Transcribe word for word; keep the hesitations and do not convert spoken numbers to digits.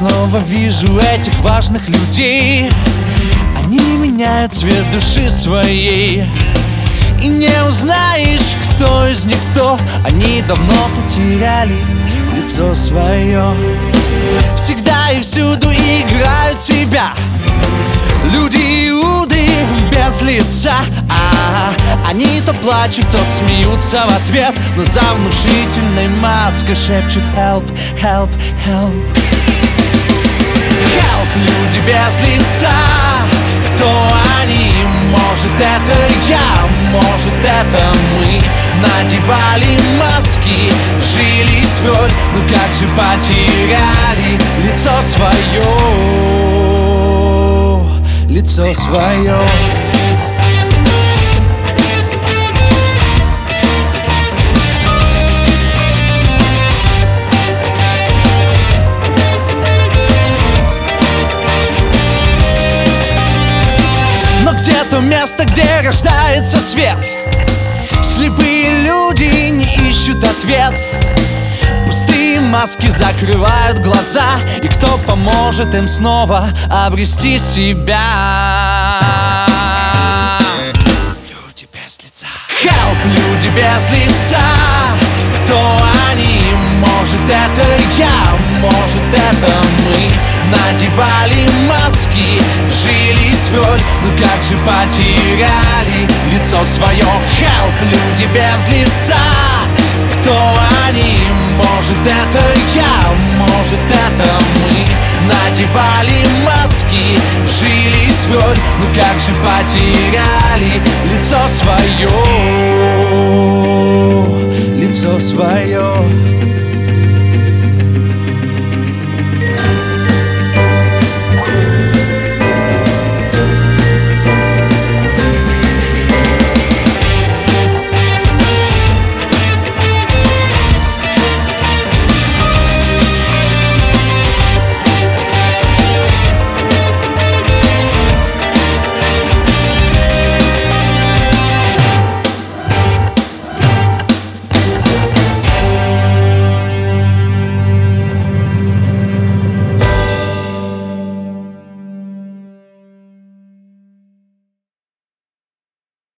снова вижу этих важных людей. Они меняют цвет души своей, и не узнаешь, кто из них кто. Они давно потеряли лицо свое. Всегда и всюду играют себя люди Иуды без лица. а, Они то плачут, то смеются в ответ, но за внушительной маской шепчут help, help, help. Help, люди без лица. Кто они? Может, это я, может, это мы. Надевали маски, жили с роль, но как же потеряли лицо свое, лицо свое. Но где-то место, где рождается свет, слепые люди не ищут ответ. Пустые маски закрывают глаза, и кто поможет им снова обрести себя? Люди без лица. Help, люди без лица. Кто они? Может, это я, может, это мы. Надевали маски, жили с роль, но как же потеряли лицо свое. Help, люди без лица. Кто они? Может, это я, может, это мы. Надевали маски, жили с роль, но как же потеряли лицо свое, лицо свое.